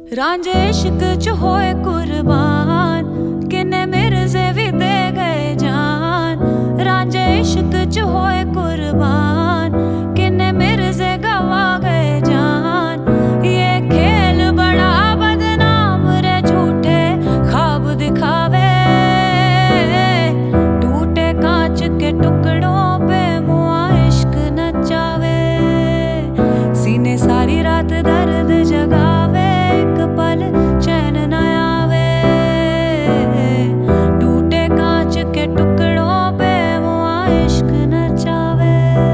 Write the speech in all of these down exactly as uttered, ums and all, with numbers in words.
रांझे इश्क च होए कुर्बान, किन्ने मिर्जे भी दे गए जान। रांझे इश्क च होए कुर्बान, किन्ने मिर्जे गवा गए जान। ये खेल बड़ा बदनाम रे, झूठे ख्वाब दिखावे। टूटे कांच के टुकड़ों पे मुआ इश्क नचावे। सीने सारी रात दर्द जगावे, एक पल चैन न आवे। टूटे कांच के टुकड़ों पे मुआ इश्क नचावे।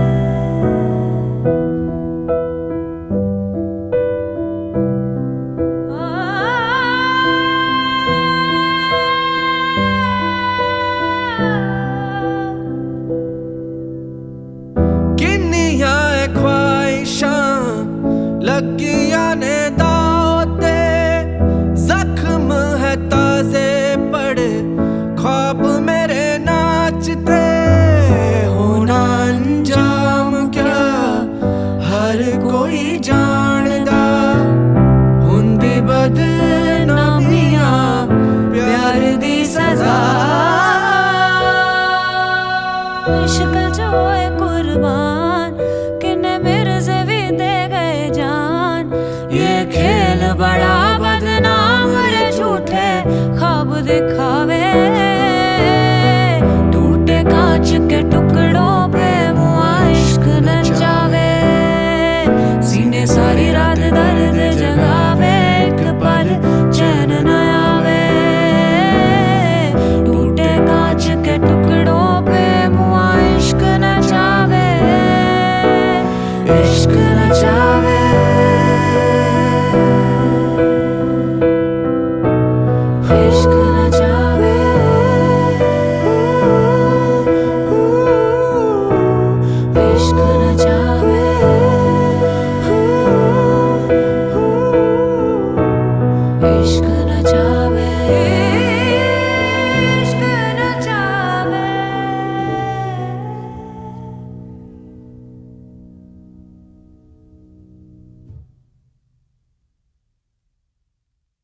किन्नियां ख्वाहिशां लगियां ने दाते, जख्म है ताजे पड़े ख्वाब मेरे नाचते। होना अंजाम क्या हर कोई जानदा, हुंदी बदनामियां प्यार दी सजा। इश्क